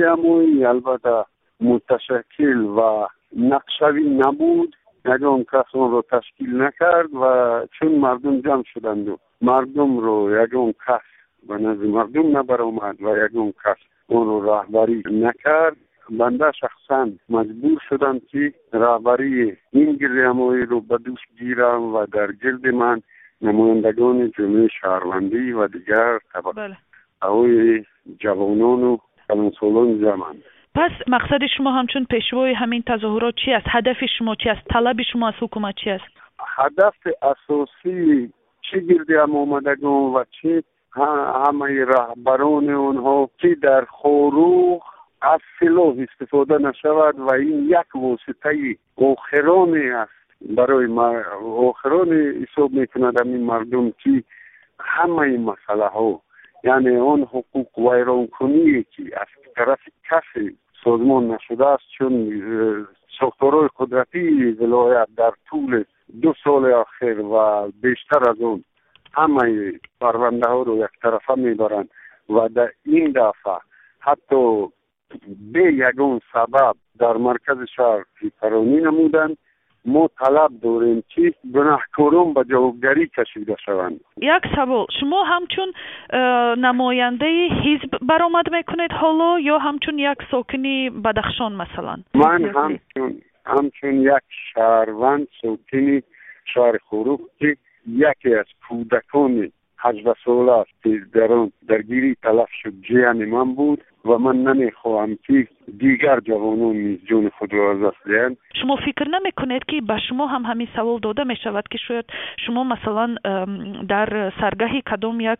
اموی البته متشکل و نقشوی نبود. یگان کس اون رو تشکیل نکرد و چون مردم جمع شدند و مردم رو یگان کس به نزد مردم نبرآمد و یگان کس اون رو رهبری نکرد، بنده شخصا مجبور شدم که رهبری این گردهمایی رو به دوش گیرم و در گرد من نمایندگان جامعه شهروندی و دیگر طبقه اوی جوانان و کلانسالان جمعند. پس مقصد شما همچون پیشوای همین تظاهرات چی است؟ هدف شما چی است؟ طلب شما از حکومت چی است؟ هدف اساسی چه گردهام آمدگان و چه همه رهبران آنها که در خروق از سلاح استفاده نشود و این یک واسطه آخرانی است برای آخرانی حساب میکند این مردم که همه مسئله ها، یعنی آن حقوق ویران کنی که از طرف کسی سازمان نشده است، چون ساختارهای قدرتی ولایت در طول 2 سال اخیر و بیشتر از اون همه پرونده ها رو یک طرفه میبرند و در این دفعه حتی به یگان سبب در مرکز شهر پیکرانی نمودند. ما طلب داریم که گناهکاران به جوابگری کشیده شوند. یک سوال، شما همچون نماینده حزب برآمد میکنید حالا یا همچون یک ساکنی بدخشان مثلا؟ من همچون یک شهروند ساکنی شهر خروق که یکی از کودکان 18 ساله است که در آن درگیری تلف شد جیان من بود و من نمیخواهم که دیگر جوانان نیز جون خود را از دست دهند. شما فکر نمیکنید که به شما هم همین سوال داده می شود که شاید شما مثلا در سرگاه کدام یک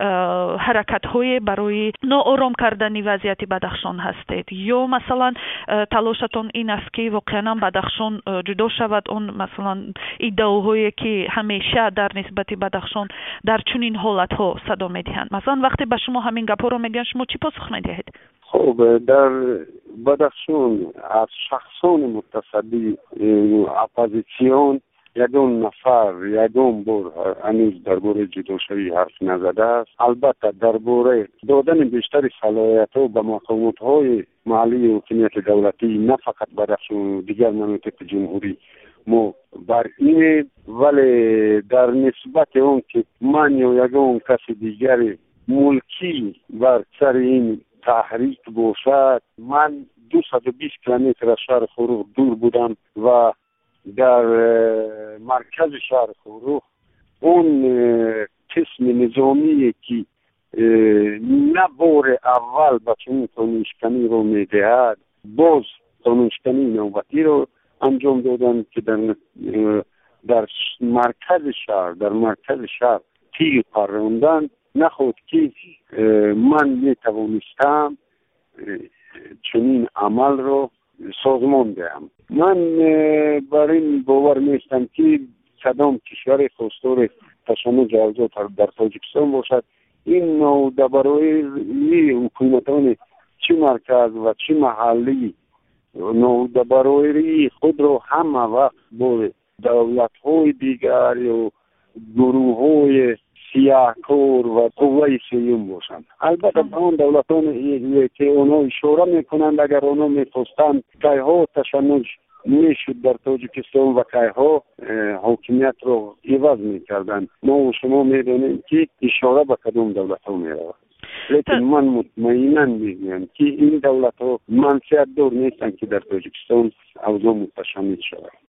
حرکت های برای ناآرام کردن وضعیت بدخشان هستید، یا مثلا تلاشتون این است که واقعا بدخشان جدا شود، اون مثلا ایدئوهایی که همیشه در نسبت بدخشان در چنین حالت ها صدا میدهند؟ مثلا وقتی به شما همین گپا رو میگن شما چی پاسخ میدهید؟ خب در بدخشان از شخصان متصدی اپوزیسیون یگان نفر یگان بار هنوز درباره جداشوی حرف نزده است. البته درباره دادن بیشتر صلاحیت‌ها به مقامات‌های محلی حکومت دولتی نه فقط بدخشان، دیگر مناطق جمهوری ما بر اینه، ولی در نسبت اون که من یا یگان کسی دیگر ملکی بر سر این تحریک باشد، من 220 کیلومتر از شهر خروق دور بودم و در مرکز شهر خروق اون قسم نظامی که نه بار اول به چنین قانونشکنی رو میدهد باز قانونشکنی نوبتی رو انجام دادن که در مرکز شهر تیر پروندن. نخود که من میتوانستم چنین عمل رو سازمان دهم. من بر این باور نیستم که کدام کشور خواستار تشنج آزاد در تاجیکستان باشد. این نودبرایی حکومتان چه مرکز و چه محلی نودبرایی خود رو همه وقت با دولت‌های دیگر یا گروه‌های سیاه‌کار و قوه سیوم باشند. البته به اون دولتان که اونا اشاره میکنند اگر اونا میخواستند کایها تشنج میشد در تاجیکستان و کایها حاکمیت رو عوض میکردند. ما و شما میدونیم که اشاره به کدوم دولت ها میرود، لیکن من مطمئنا میگویم که این دولت ها منفعت دار نیستند که در تاجیکستان اوضاع متشنج شود.